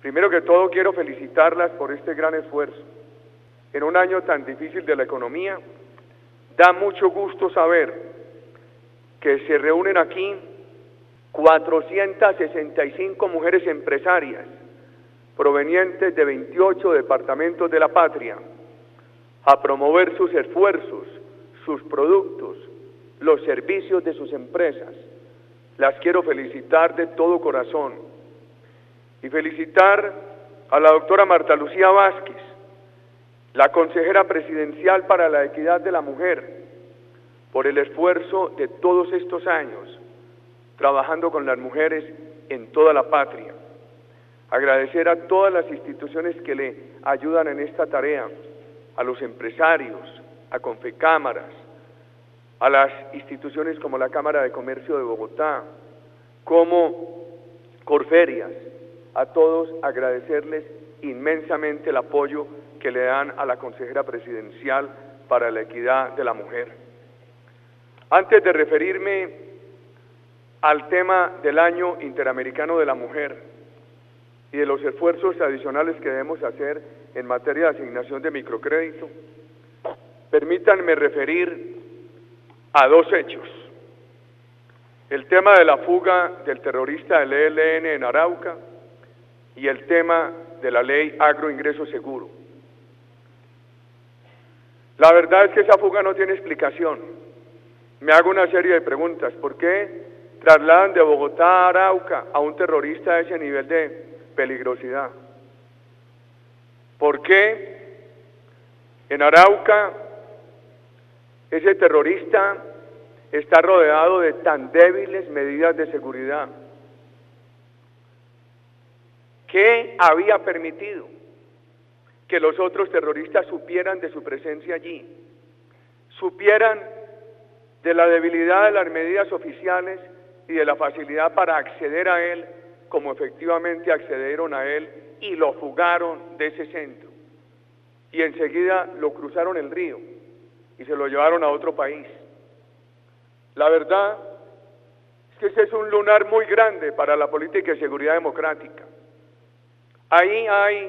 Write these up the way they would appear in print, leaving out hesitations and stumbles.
Primero que todo quiero felicitarlas por este gran esfuerzo. En un año tan difícil de la economía, da mucho gusto saber que se reúnen aquí 465 mujeres empresarias provenientes de 28 departamentos de la patria a promover sus esfuerzos, sus productos, los servicios de sus empresas. Las quiero felicitar de todo corazón y felicitar a la doctora Marta Lucía Vázquez, la consejera presidencial para la equidad de la mujer, por el esfuerzo de todos estos años trabajando con las mujeres en toda la patria. Agradecer a todas las instituciones que le ayudan en esta tarea, a los empresarios, a Confecámaras, a las instituciones como la Cámara de Comercio de Bogotá, como Corferias, a todos agradecerles inmensamente el apoyo que le dan a la consejera presidencial para la equidad de la mujer. Antes de referirme al tema del Año Interamericano de la Mujer y de los esfuerzos adicionales que debemos hacer en materia de asignación de microcrédito, permítanme referir a dos hechos. El tema de la fuga del terrorista del ELN en Arauca y el tema de la ley agroingreso seguro. La verdad es que esa fuga no tiene explicación. Me hago una serie de preguntas. ¿Por qué trasladan de Bogotá a Arauca a un terrorista de ese nivel de peligrosidad? ¿Por qué en Arauca ese terrorista está rodeado de tan débiles medidas de seguridad? ¿Qué había permitido que los otros terroristas supieran de su presencia allí? Supieran de la debilidad de las medidas oficiales y de la facilidad para acceder a él, como efectivamente accedieron a él y lo fugaron de ese centro. Y enseguida lo cruzaron el río y se lo llevaron a otro país. La verdad es que ese es un lunar muy grande para la política de seguridad democrática. Ahí hay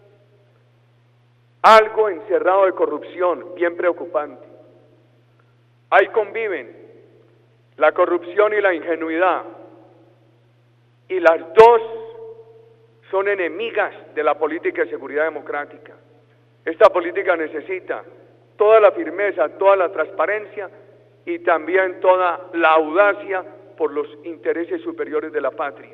algo encerrado de corrupción bien preocupante. Ahí conviven la corrupción y la ingenuidad, y las dos son enemigas de la política de seguridad democrática. Esta política necesita toda la firmeza, toda la transparencia y también toda la audacia por los intereses superiores de la patria.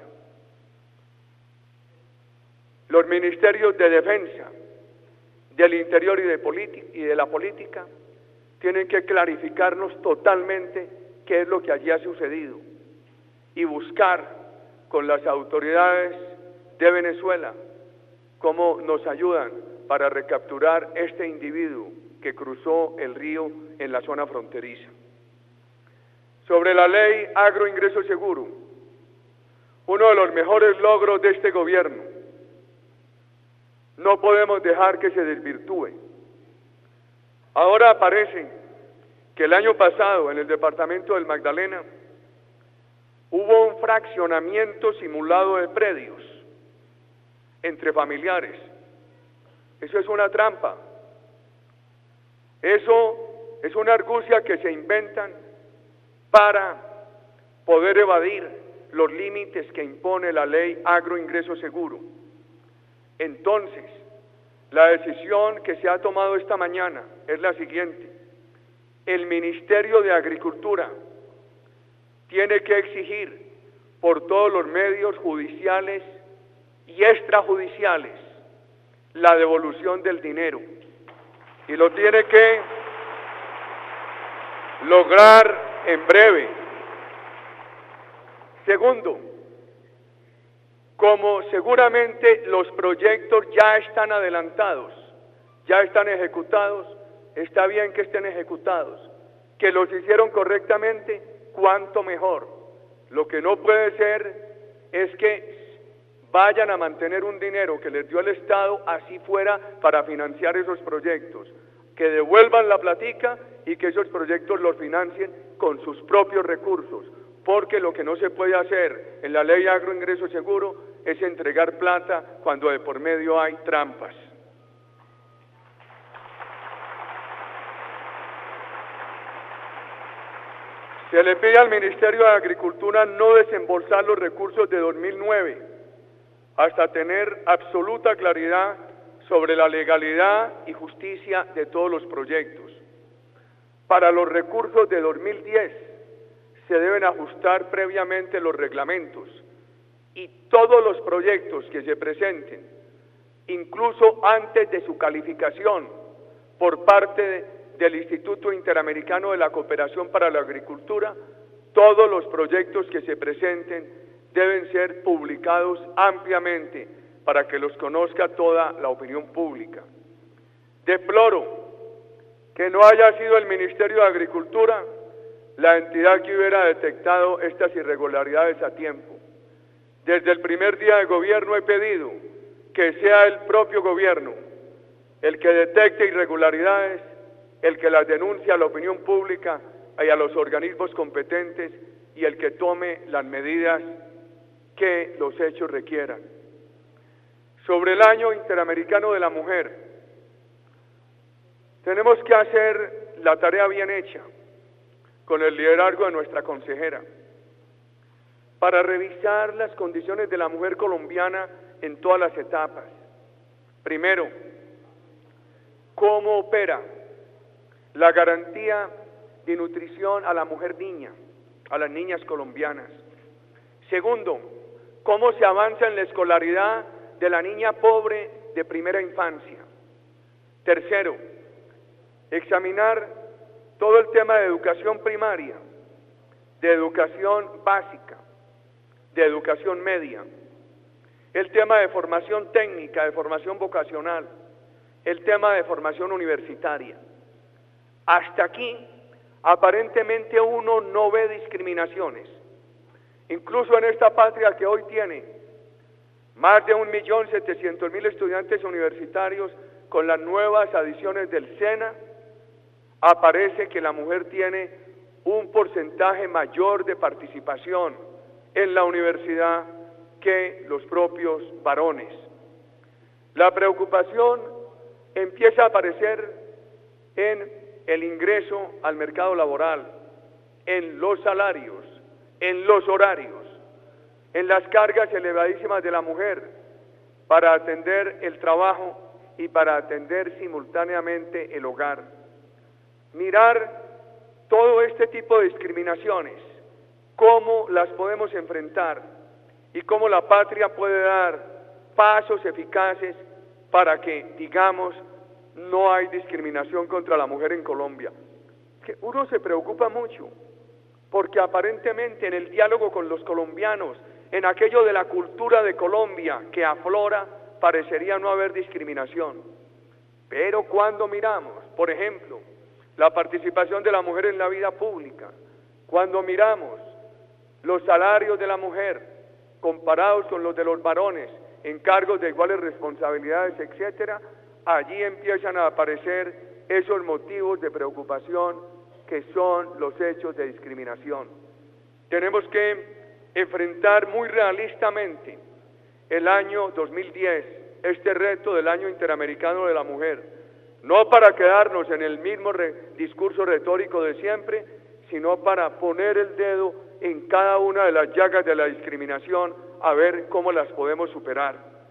Los ministerios de defensa, del interior y de la política tienen que clarificarnos totalmente qué es lo que allí ha sucedido y buscar con las autoridades de Venezuela cómo nos ayudan para recapturar este individuo que cruzó el río en la zona fronteriza. Sobre la ley agroingreso seguro, uno de los mejores logros de este gobierno, no podemos dejar que se desvirtúe. Ahora parece que el año pasado en el departamento del Magdalena hubo un fraccionamiento simulado de predios entre familiares. Eso es una trampa. Eso es una argucia que se inventan para poder evadir los límites que impone la ley agroingreso seguro. Entonces, la decisión que se ha tomado esta mañana es la siguiente. El Ministerio de Agricultura tiene que exigir por todos los medios judiciales y extrajudiciales la devolución del dinero y lo tiene que lograr en breve. Segundo, como seguramente los proyectos ya están adelantados, ya están ejecutados, está bien que estén ejecutados, que los hicieron correctamente, cuanto mejor. Lo que no puede ser es que vayan a mantener un dinero que les dio el Estado, así fuera para financiar esos proyectos, que devuelvan la platica y que esos proyectos los financien con sus propios recursos, porque lo que no se puede hacer en la ley agroingreso seguro es entregar plata cuando de por medio hay trampas. Se le pide al Ministerio de Agricultura no desembolsar los recursos de 2009 hasta tener absoluta claridad sobre la legalidad y justicia de todos los proyectos. Para los recursos de 2010 se deben ajustar previamente los reglamentos y todos los proyectos que se presenten, incluso antes de su calificación por parte del Instituto Interamericano de la Cooperación para la Agricultura, todos los proyectos que se presenten deben ser publicados ampliamente para que los conozca toda la opinión pública. Deploro que no haya sido el Ministerio de Agricultura la entidad que hubiera detectado estas irregularidades a tiempo. Desde el primer día de gobierno he pedido que sea el propio gobierno el que detecte irregularidades, el que las denuncie a la opinión pública y a los organismos competentes y el que tome las medidas que los hechos requieran. Sobre el Año Interamericano de la Mujer, tenemos que hacer la tarea bien hecha, con el liderazgo de nuestra consejera, para revisar las condiciones de la mujer colombiana en todas las etapas. Primero, cómo opera la garantía de nutrición a la mujer niña, a las niñas colombianas. Segundo, cómo se avanza en la escolaridad de la niña pobre de primera infancia. Tercero, examinar todo el tema de educación primaria, de educación básica, de educación media, el tema de formación técnica, de formación vocacional, el tema de formación universitaria. Hasta aquí, aparentemente uno no ve discriminaciones. Incluso en esta patria que hoy tiene más de 1.700.000 estudiantes universitarios, con las nuevas adiciones del SENA, aparece que la mujer tiene un porcentaje mayor de participación en la universidad que los propios varones. La preocupación empieza a aparecer en el ingreso al mercado laboral, en los salarios, en los horarios, en las cargas elevadísimas de la mujer para atender el trabajo y para atender simultáneamente el hogar. Mirar todo este tipo de discriminaciones, cómo las podemos enfrentar y cómo la patria puede dar pasos eficaces para que, digamos, no hay discriminación contra la mujer en Colombia. Que uno se preocupa mucho, porque aparentemente en el diálogo con los colombianos, en aquello de la cultura de Colombia que aflora, parecería no haber discriminación. Pero cuando miramos, por ejemplo, la participación de la mujer en la vida pública, cuando miramos los salarios de la mujer comparados con los de los varones en cargos de iguales responsabilidades, etcétera, allí empiezan a aparecer esos motivos de preocupación que son los hechos de discriminación. Tenemos que enfrentar muy realistamente el año 2010, este reto del Año Interamericano de la Mujer, no para quedarnos en el mismo discurso retórico de siempre, sino para poner el dedo en cada una de las llagas de la discriminación, a ver cómo las podemos superar.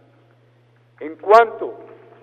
En cuanto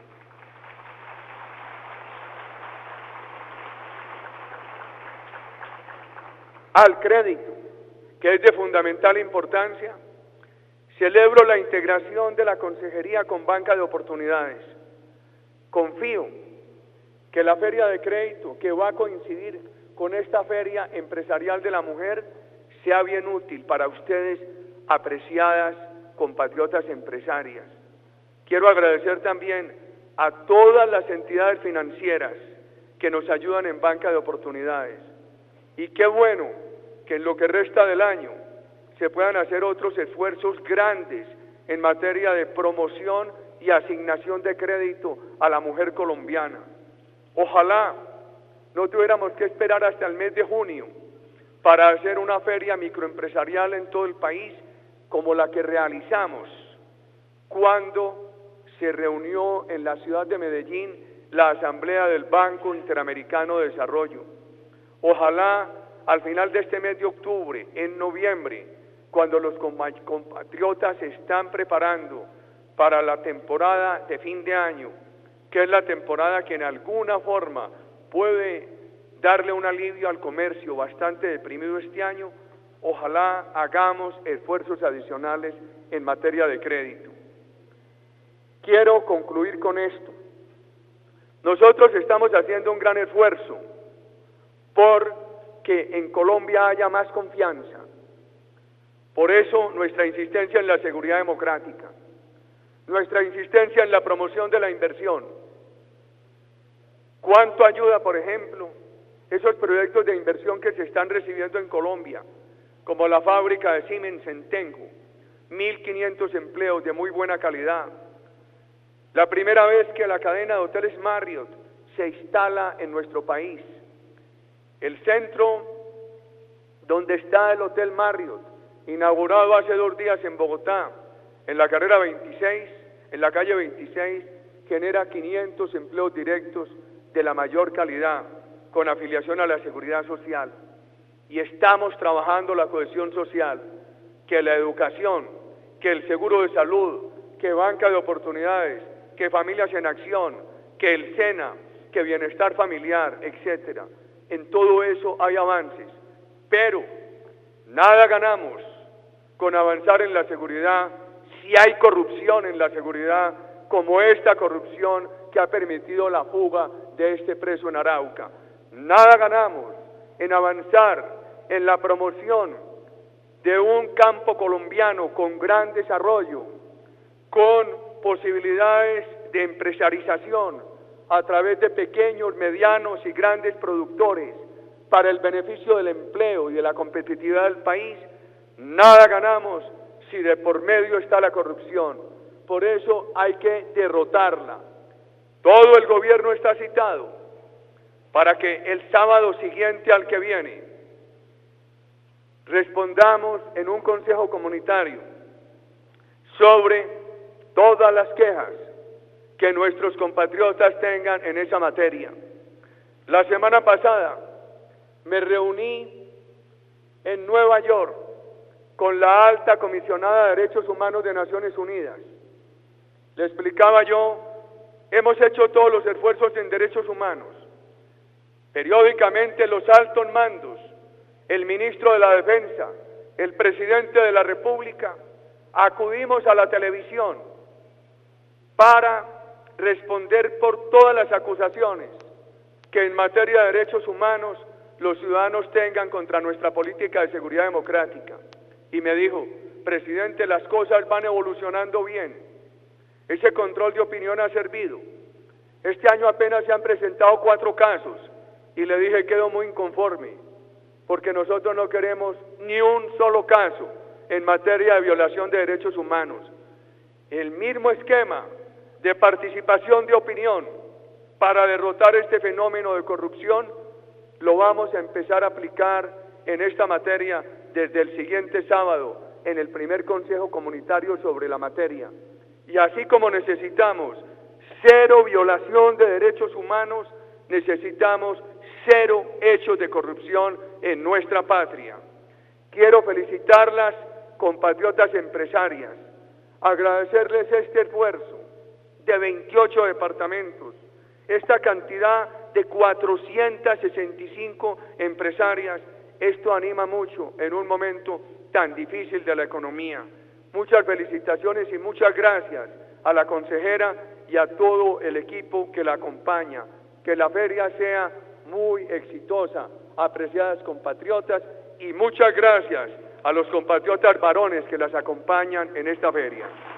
al crédito, que es de fundamental importancia, celebro la integración de la consejería con banca de oportunidades. Confío que la feria de crédito que va a coincidir con esta feria empresarial de la mujer sea bien útil para ustedes, apreciadas compatriotas empresarias. Quiero agradecer también a todas las entidades financieras que nos ayudan en banca de oportunidades. Y qué bueno que en lo que resta del año se puedan hacer otros esfuerzos grandes en materia de promoción y asignación de crédito a la mujer colombiana. Ojalá no tuviéramos que esperar hasta el mes de junio para hacer una feria microempresarial en todo el país como la que realizamos cuando se reunió en la ciudad de Medellín la Asamblea del Banco Interamericano de Desarrollo. Ojalá al final de este mes de octubre, en noviembre, cuando los compatriotas se están preparando para la temporada de fin de año, que es la temporada que en alguna forma puede darle un alivio al comercio bastante deprimido este año, ojalá hagamos esfuerzos adicionales en materia de crédito. Quiero concluir con esto. Nosotros estamos haciendo un gran esfuerzo por que en Colombia haya más confianza. Por eso nuestra insistencia en la seguridad democrática, nuestra insistencia en la promoción de la inversión. ¿Cuánto ayuda, por ejemplo, esos proyectos de inversión que se están recibiendo en Colombia, como la fábrica de Siemens en Tenjo, 1.500 empleos de muy buena calidad? La primera vez que la cadena de hoteles Marriott se instala en nuestro país. El centro donde está el Hotel Marriott, inaugurado hace 2 días en Bogotá, en la carrera 26, en la calle 26, genera 500 empleos directos de la mayor calidad, con afiliación a la seguridad social. Y estamos trabajando la cohesión social, que la educación, que el seguro de salud, que banca de oportunidades, que Familias en Acción, que el SENA, que bienestar familiar, etcétera. En todo eso hay avances, pero nada ganamos con avanzar en la seguridad si hay corrupción en la seguridad, como esta corrupción que ha permitido la fuga de este preso en Arauca. Nada ganamos en avanzar en la promoción de un campo colombiano con gran desarrollo, con posibilidades de empresarización a través de pequeños, medianos y grandes productores para el beneficio del empleo y de la competitividad del país. Nada ganamos si de por medio está la corrupción. Por eso hay que derrotarla. Todo el gobierno está citado para que el sábado siguiente al que viene respondamos en un consejo comunitario sobre todas las quejas que nuestros compatriotas tengan en esa materia. La semana pasada me reuní en Nueva York con la alta comisionada de Derechos Humanos de Naciones Unidas. Le explicaba yo, hemos hecho todos los esfuerzos en derechos humanos. Periódicamente los altos mandos, el ministro de la Defensa, el presidente de la República, acudimos a la televisión para responder por todas las acusaciones que en materia de derechos humanos los ciudadanos tengan contra nuestra política de seguridad democrática. Y me dijo, presidente, las cosas van evolucionando bien. Ese control de opinión ha servido. Este año apenas se han presentado 4 casos y le dije, quedo muy inconforme, porque nosotros no queremos ni un solo caso en materia de violación de derechos humanos. El mismo esquema de participación de opinión para derrotar este fenómeno de corrupción lo vamos a empezar a aplicar en esta materia desde el siguiente sábado en el primer Consejo Comunitario sobre la materia. Y así como necesitamos 0 violación de derechos humanos, necesitamos 0 hechos de corrupción en nuestra patria. Quiero felicitarlas, compatriotas empresarias, agradecerles este esfuerzo de 28 departamentos, esta cantidad de 465 empresarias. Esto anima mucho en un momento tan difícil de la economía. Muchas felicitaciones y muchas gracias a la consejera y a todo el equipo que la acompaña. Que la feria sea muy exitosa, apreciadas compatriotas, y muchas gracias a los compatriotas varones que las acompañan en esta feria.